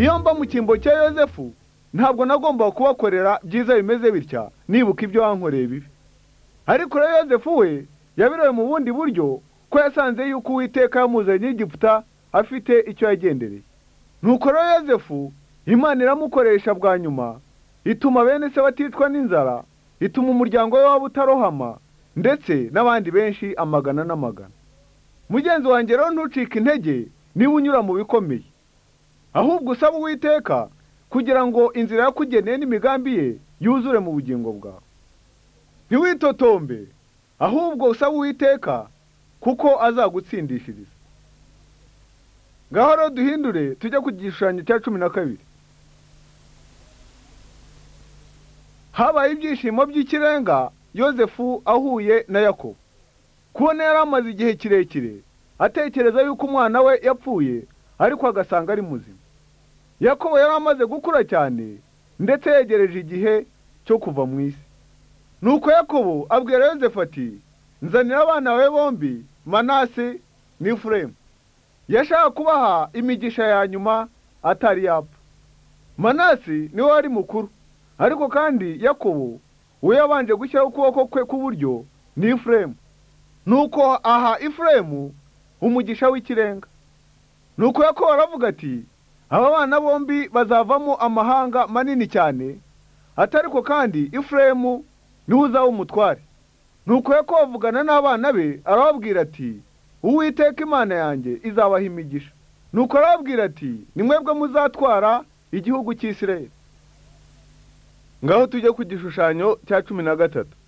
iyo mba mu cyimbo cya Yozefu ntabwo nagomba kubakorera byiza bimeze bitya nibuka ibyo wankoreye bibi. Ariko rero Yozefu we yabiroye mu bundi buryo ko yasanze yuko Uwiteka yamuzanye Egiputa afite icyo yagendereye. Nuko rero Yozefu Imana iramukoresha bwa nyuma, ituma bene se baticwa n'inzara, ituma umuryango we waba utarohama, ndetse n'abandi benshi amagana n'amagana. Mugenzi wanjye rero ntucike intege niba unyura mu bikomeye, ahubwo usaba Uwiteka kugira ngo inzira yakugeneye n'imigambi ye yuzure mu bugingo bwawe. Ntiwitotombe, ahubwo usaba Uwiteka kuko azagutsindishiriza. Ngaho rero duhindure tujya ku gishushanyo cya 12. Habaye ibyishimo by'ikirenga Yozefu ahuye na Yakobo. Kubona yari amaze igihe kirekire atekereza yuko umwana we yapfuye, ariko agasanga ari muzima. Yakobo yari amaze gukura cyane ndetse yegereje igihe cyo kuva mu isi. Nuko Yakobo abwira Yozefu ati, nzanira abana bawe bombi, Manase n'Efurayimu. Yashaka kubaha imigisha ya nyuma atari yapfa. Manase niwe wari mukuru, ariko kandi Yakobo we yabanje gushyiraho ukuboko kwe k'uburyo ni Efurayimu. Nuko aha Efurayimu umugisha w'ikirenga. Nuko Yakobo aravuga ati, aba bana bombi bazavamo amahanga manini cyane, atariko kandi Efurayimu niwe uzaba umutware. Nuko Yakobo avugana n'abana be arababwira ati, Uwiteka Imana yanjye izabaha imigisha. Nuko arababwira ati, ni mwebwe muzatwara igihugu cy'Isirayeli. Ngaho tujye ku gishushanyo cya 13.